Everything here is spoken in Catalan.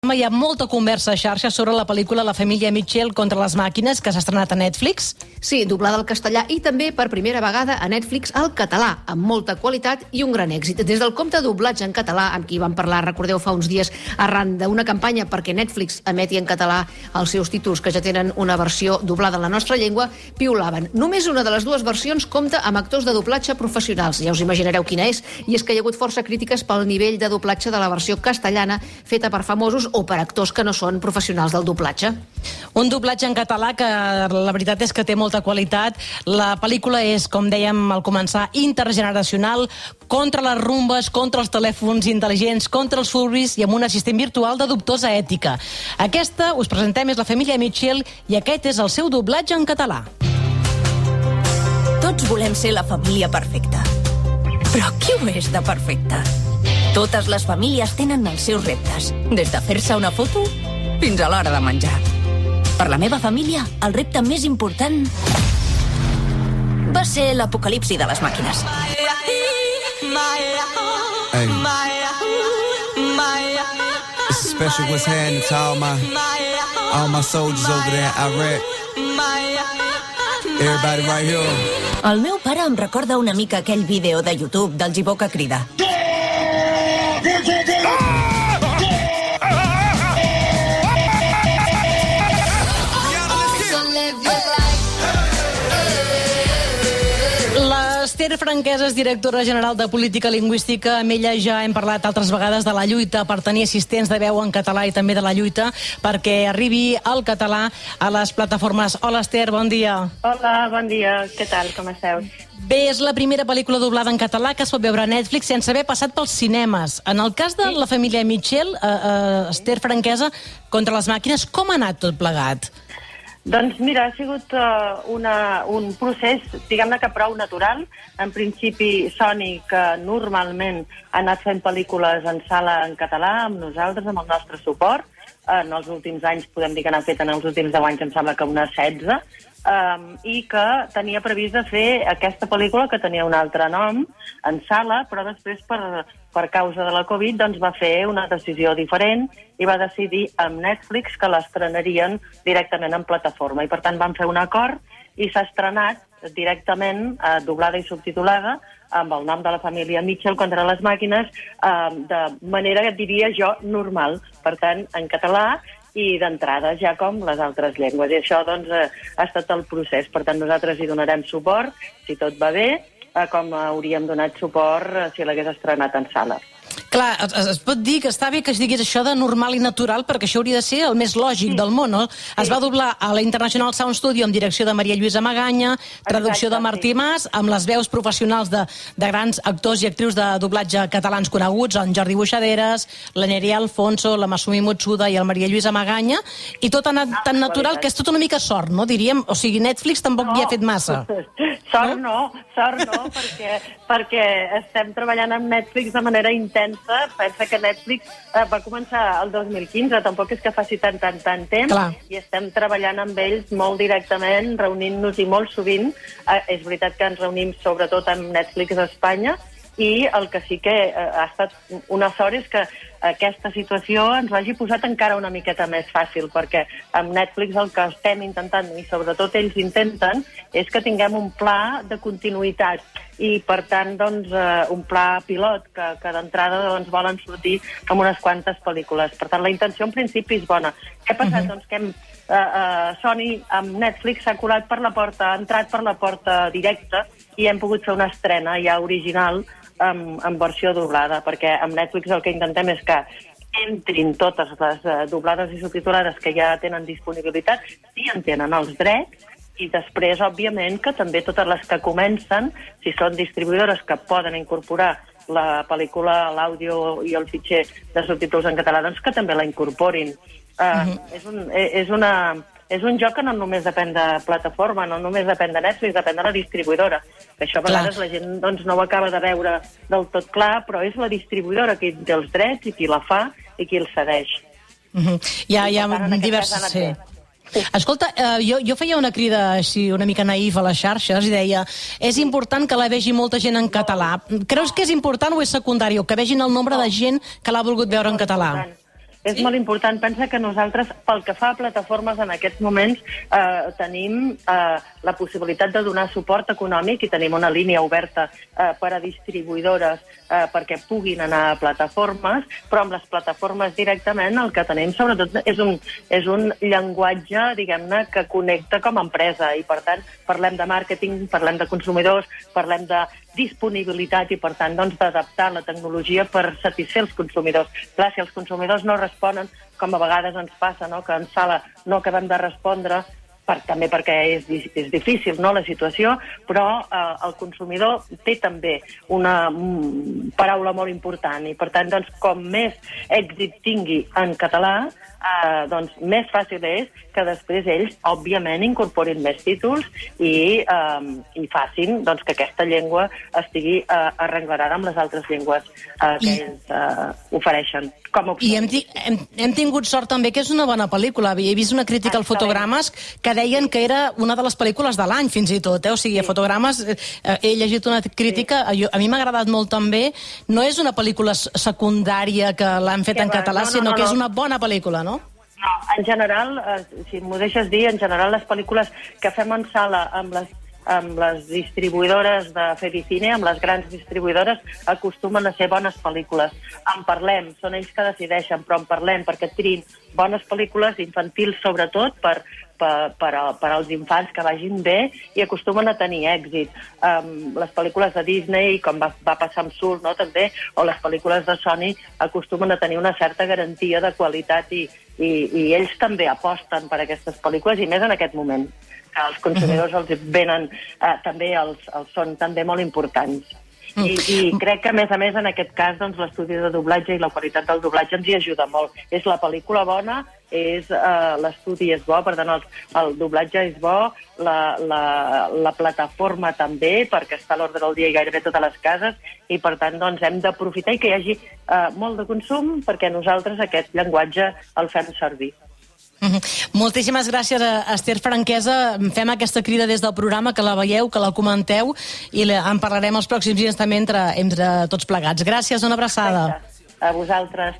Hi ha molta conversa a xarxes sobre la pel·lícula La família Mitchell contra les màquines, que s'ha estrenat a Netflix. Sí, doblada al castellà i també per primera vegada a Netflix al català, amb molta qualitat i un gran èxit. Des del compte de doblatge en català, amb qui vam parlar, recordeu, fa uns dies, arran d'una campanya perquè Netflix emeti en català els seus títols, que ja tenen una versió doblada en la nostra llengua, piulaven. Només una de les dues versions compta amb actors de doblatge professionals. Ja us imaginareu quina és, i és que hi ha hagut força crítiques pel nivell de doblatge de la versió castellana feta per famosos o per actors que no són professionals del doblatge. Un doblatge en català que la veritat és que té molta qualitat. La pel·lícula és, com dèiem al començar, intergeneracional, contra les rumbes, contra els telèfons intel·ligents, contra els furries i amb un assistent virtual de dubtosa ètica. Aquesta, us presentem, és La família Mitchell i aquest és el seu doblatge en català. Tots volem ser la família perfecta. Però qui ho és de perfecta? Totes les famílies tenen els seus reptes, des de fer-se una foto fins a l'hora de menjar. Per la meva família, el repte més important va ser l'apocalipsi de les màquines. Hey. It's special what's happening to all my soldiers over there in Iraq. Everybody right here. El meu pare em recorda una mica aquell vídeo de YouTube del gibó que crida. L'Ester Franquesa és directora general de Política Lingüística. Amb ella ja hem parlat altres vegades de la lluita per tenir assistents de veu en català i també de la lluita perquè arribi el català a les plataformes. Hola, Ester, bon dia. Hola, bon dia. Què tal? Com esteu? Bé, és la primera pel·lícula doblada en català que es pot veure a Netflix sense haver passat pels cinemes. En el cas de La família Mitchell, Ester Franquesa, contra les màquines, com ha anat tot plegat? Doncs mira, ha sigut un procés, diguem-ne que prou natural. En principi, Sony, que normalment ha anat fent pel·lícules en sala en català, amb nosaltres, amb el nostre suport. En els últims anys, podem dir que n'ha fet en els últims 10 anys, em sembla que unes 16, i que tenia previst de fer aquesta pel·lícula, que tenia un altre nom, en sala, però després, per causa de la Covid, doncs va fer una decisió diferent i va decidir amb Netflix que l'estrenarien directament en plataforma. I per tant van fer un acord i s'ha estrenat directament, doblada i subtitulada, amb el nom de La família Mitchell contra les màquines, de manera, diria jo, normal. Per tant, en català i d'entrada, ja com les altres llengües. I això, doncs, ha estat el procés. Per tant, nosaltres hi donarem suport, si tot va bé, com hauríem donat suport si l'hagués estrenat en sala. Clar, es pot dir que està bé que es digués això de normal i natural, perquè això hauria de ser el més lògic del món, no? Es va doblar a la International Sound Studio amb direcció de Maria Lluïsa Maganya, traducció de Martí Mas, amb les veus professionals de grans actors i actrius de doblatge catalans coneguts, en Jordi Buixaderes, la Nerea Alfonso, la Masumi Motsuda i el Maria Lluïsa Maganya, i tot ha anat tan natural que és tot una mica sort, no? Diríem, o sigui, Netflix tampoc hi ha fet massa. Sort no, perquè estem treballant amb Netflix de manera intensa. Pensa que Netflix va començar el 2015, tampoc és que faci tant temps. Clar. I estem treballant amb ells molt directament, reunint-nos i molt sovint. És veritat que ens reunim sobretot amb Netflix a Espanya, i el que sí que ha estat una sort és que aquesta situació ens l'hagi posat encara una miqueta més fàcil, perquè amb Netflix el que estem intentant, i sobretot ells intenten, és que tinguem un pla de continuïtat i, per tant, doncs, un pla pilot que d'entrada doncs, volen sortir amb unes quantes pel·lícules. Per tant, la intenció en principi és bona. Què ha passat? Doncs que Sony amb Netflix s'ha colat per la porta, ha entrat per la porta directa i hem pogut fer una estrena ja original en versió doblada, perquè amb Netflix el que intentem és que entrin totes les doblades i subtitulades que ja tenen disponibilitat, si en tenen els drets, i després, òbviament, que també totes les que comencen, si són distribuïdores que poden incorporar la pel·lícula, l'àudio i el fitxer de subtítols en català, doncs que també la incorporin. És un joc que no només depèn de plataforma, no només depèn de Netflix, depèn de la distribuïdora. Que això a vegades la gent doncs, no ho acaba de veure del tot clar, però és la distribuïdora qui té els drets i qui la fa i qui el cedeix. Hi ha diverses... Escolta, jo feia una crida així una mica naïf a les xarxes i deia és important que la vegi molta gent en català. Creus que és important o és secundari o que vegin el nombre de gent que l'ha volgut veure en català? és molt important. Pensa que nosaltres, pel que fa a plataformes, en aquests moments tenim la possibilitat de donar suport econòmic i tenim una línia oberta per a distribuïdores perquè puguin anar a plataformes, però amb les plataformes directament el que tenim sobretot és un llenguatge, diguem-ne, que connecta com a empresa i, per tant, parlem de màrqueting, parlem de consumidors, parlem de disponibilitat i, per tant, doncs, d'adaptar la tecnologia per satisfer els consumidors. Clar, si els consumidors no responen, com a vegades ens passa, no?, que en sala no acabem de respondre, també perquè és difícil, no?, la situació, però el consumidor té també una paraula molt important i, per tant, doncs, com més èxit tingui en català, doncs més fàcil és que després ells, òbviament, incorporin més títols i facin doncs, que aquesta llengua estigui arrenglerada amb les altres llengües que ells ofereixen. I hem tingut sort també que és una bona pel·lícula. He vist una crítica al Fotogrames que deien que era una de les pel·lícules de l'any, fins i tot. O sigui, a Fotogrames he llegit una crítica, a mi m'ha agradat molt també. No és una pel·lícula secundària que l'han fet en català, sinó que és una bona pel·lícula, no? No, en general, si m'ho deixes dir, en general les pel·lícules que fem en sala amb les distribuïdores de Fedicine, amb les grans distribuïdores, acostumen a ser bones pel·lícules. En parlem, són ells que decideixen, però en parlem perquè triïn bones pel·lícules infantils, sobretot, per als infants que vagin bé i acostumen a tenir èxit. Les pel·lícules de Disney, com va passar amb Soul, no?, també, o les pel·lícules de Sony, acostumen a tenir una certa garantia de qualitat i ells també aposten per aquestes pel·lícules, i més en aquest moment, que els consumidors els venen també, els són també molt importants. I crec que, a més, en aquest cas, doncs, l'estudi de doblatge i la qualitat del doblatge ens hi ajuda molt. És la pel·lícula bona, l'estudi és bo, per tant, el doblatge és bo, la plataforma també, perquè està a l'ordre del dia i gairebé totes les cases, i, per tant, doncs, hem d'aprofitar i que hi hagi molt de consum, perquè nosaltres aquest llenguatge el fem servir. Moltíssimes gràcies a Esther Franquesa. Fem aquesta crida des del programa, que la veieu, que la comenteu, i en parlarem els pròxims dies també entre tots plegats. Gràcies, una abraçada. A vosaltres.